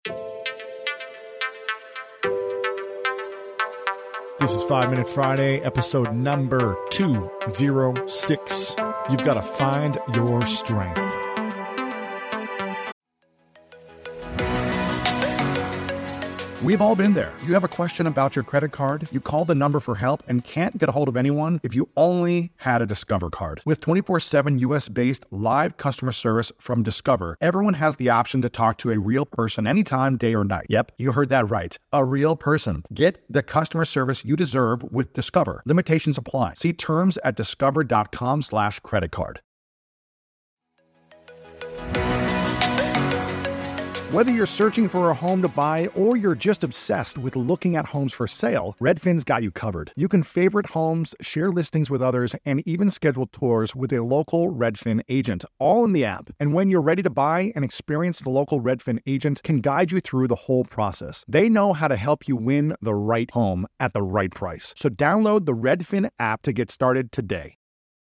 This is 5 Minute Friday, episode number 206. You've got to find your strength. We've all been there. You have a question about your credit card, you call the number for help and can't get a hold of anyone if you only had a Discover card. With 24/7 US-based live customer service from Discover, everyone has the option to talk to a real person anytime, day or night. Yep, you heard that right. A real person. Get the customer service you deserve with Discover. Limitations apply. See terms at discover.com/creditcard. Whether you're searching for a home to buy or you're just obsessed with looking at homes for sale, Redfin's got you covered. You can favorite homes, share listings with others, and even schedule tours with a local Redfin agent, all in the app. And when you're ready to buy, an experienced local Redfin agent can guide you through the whole process. They know how to help you win the right home at the right price. So download the Redfin app to get started today.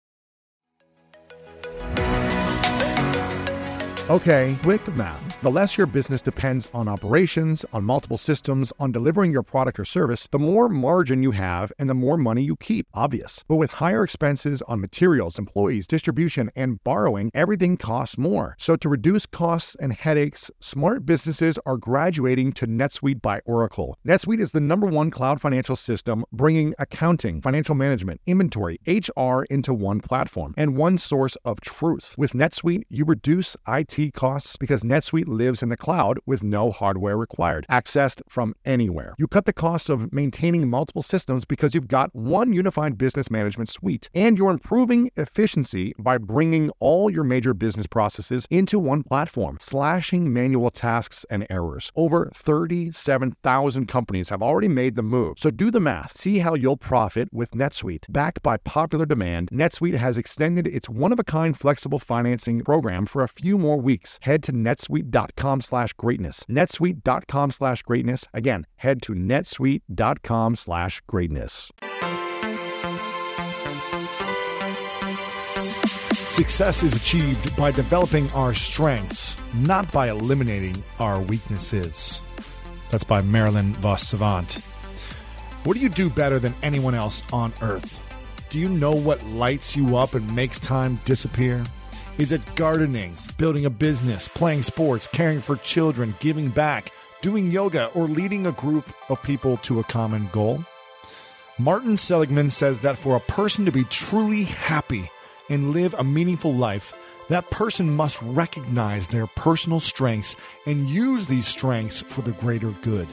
Okay, quick math. The less your business depends on operations, on multiple systems, on delivering your product or service, the more margin you have and the more money you keep. Obvious. But with higher expenses on materials, employees, distribution, and borrowing, everything costs more. So to reduce costs and headaches, smart businesses are graduating to NetSuite by Oracle. NetSuite is the #1 cloud financial system, bringing accounting, financial management, inventory, HR into one platform and one source of truth. With NetSuite, you reduce IT costs because NetSuite lives in the cloud with no hardware required, accessed from anywhere. You cut the cost of maintaining multiple systems because you've got one unified business management suite, and you're improving efficiency by bringing all your major business processes into one platform, slashing manual tasks and errors. Over 37,000 companies have already made the move. So do the math. See how you'll profit with NetSuite. Backed by popular demand, NetSuite has extended its one-of-a-kind flexible financing program for a few more weeks. Head to netsuite.com/greatness. netsuite.com/greatness. Again, head to netsuite.com/greatness. Success is achieved by developing our strengths, not by eliminating our weaknesses. That's by Marilyn Vos Savant. What do you do better than anyone else on earth? Do you know what lights you up and makes time disappear? Is it gardening, building a business, playing sports, caring for children, giving back, doing yoga, or leading a group of people to a common goal? Martin Seligman says that for a person to be truly happy and live a meaningful life, that person must recognize their personal strengths and use these strengths for the greater good.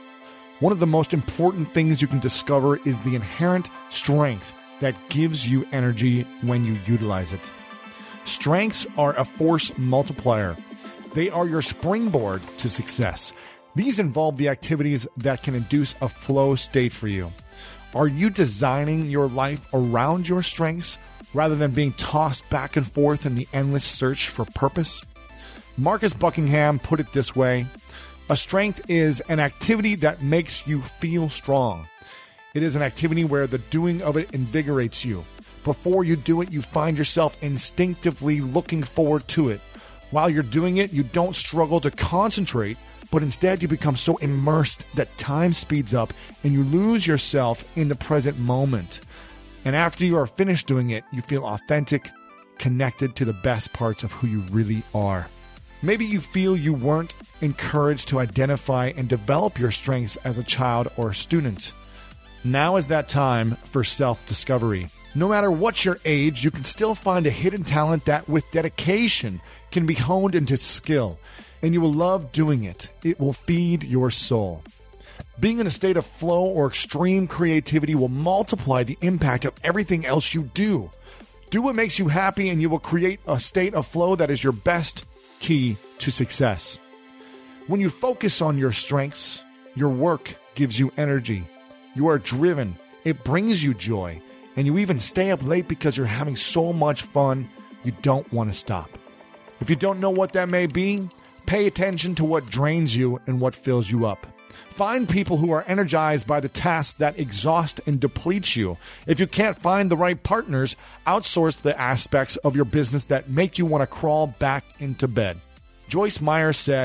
One of the most important things you can discover is the inherent strength that gives you energy when you utilize it. Strengths are a force multiplier. They are your springboard to success. These involve the activities that can induce a flow state for you. Are you designing your life around your strengths rather than being tossed back and forth in the endless search for purpose? Marcus Buckingham put it this way: a strength is an activity that makes you feel strong. It is an activity where the doing of it invigorates you. Before you do it, you find yourself instinctively looking forward to it. While you're doing it, you don't struggle to concentrate, but instead you become so immersed that time speeds up and you lose yourself in the present moment. And after you are finished doing it, you feel authentic, connected to the best parts of who you really are. Maybe you feel you weren't encouraged to identify and develop your strengths as a child or a student. Now is that time for self-discovery. No matter what your age, you can still find a hidden talent that, with dedication, can be honed into skill, and you will love doing it. It will feed your soul. Being in a state of flow or extreme creativity will multiply the impact of everything else you do. Do what makes you happy, and you will create a state of flow that is your best key to success. When you focus on your strengths, your work gives you energy. You are driven. It brings you joy. And you even stay up late because you're having so much fun, you don't want to stop. If you don't know what that may be, pay attention to what drains you and what fills you up. Find people who are energized by the tasks that exhaust and deplete you. If you can't find the right partners, outsource the aspects of your business that make you want to crawl back into bed. Joyce Meyer said,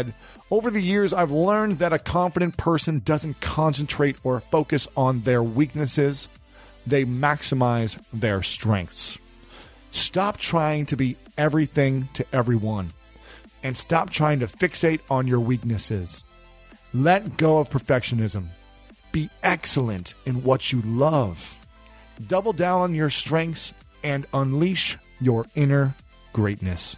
Over the years, I've learned that a confident person doesn't concentrate or focus on their weaknesses. They maximize their strengths. Stop trying to be everything to everyone, and stop trying to fixate on your weaknesses. Let go of perfectionism. Be excellent in what you love. Double down on your strengths and unleash your inner greatness.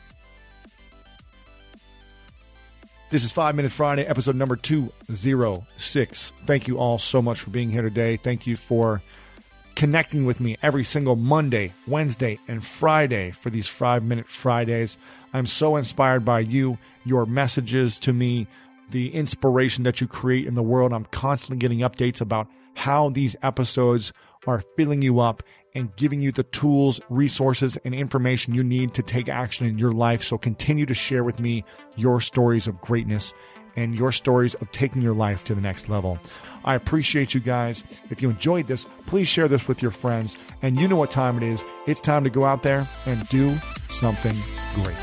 This is 5 Minute Friday, episode number 206. Thank you all so much for being here today. Thank you for connecting with me every single Monday, Wednesday, and Friday for these 5 Minute Fridays. I'm so inspired by you, your messages to me, the inspiration that you create in the world. I'm constantly getting updates about how these episodes are filling you up and giving you the tools, resources, and information you need to take action in your life. So continue to share with me your stories of greatness and your stories of taking your life to the next level. I appreciate you guys. If you enjoyed this, please share this with your friends. And you know what time it is. It's time to go out there and do something great.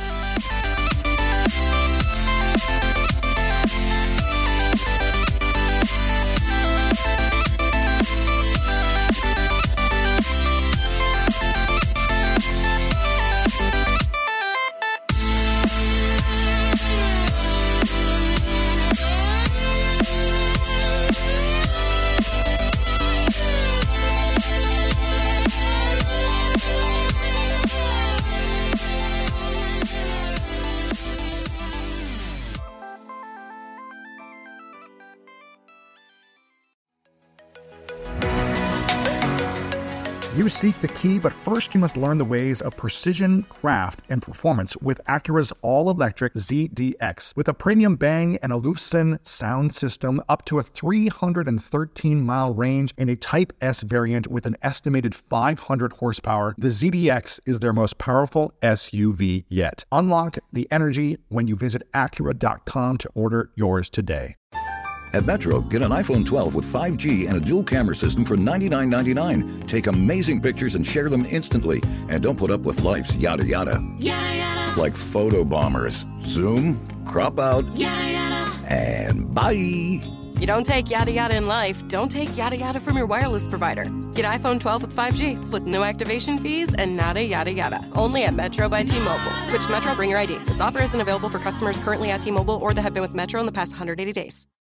You seek the key, but first you must learn the ways of precision, craft, and performance with Acura's all-electric ZDX. With a premium Bang and Olufsen sound system, up to a 313-mile range, and a Type S variant with an estimated 500 horsepower, the ZDX is their most powerful SUV yet. Unlock the energy when you visit Acura.com to order yours today. At Metro, get an iPhone 12 with 5G and a dual camera system for $99.99. Take amazing pictures and share them instantly. And don't put up with life's yada yada. Yada yada. Like photo bombers. Zoom, crop out, Yada yada. and bye. You don't take yada yada in life, don't take yada yada from your wireless provider. Get iPhone 12 with 5G with no activation fees and nada yada yada. Only at Metro by T-Mobile. Switch to Metro, bring your ID. This offer isn't available for customers currently at T-Mobile or that have been with Metro in the past 180 days.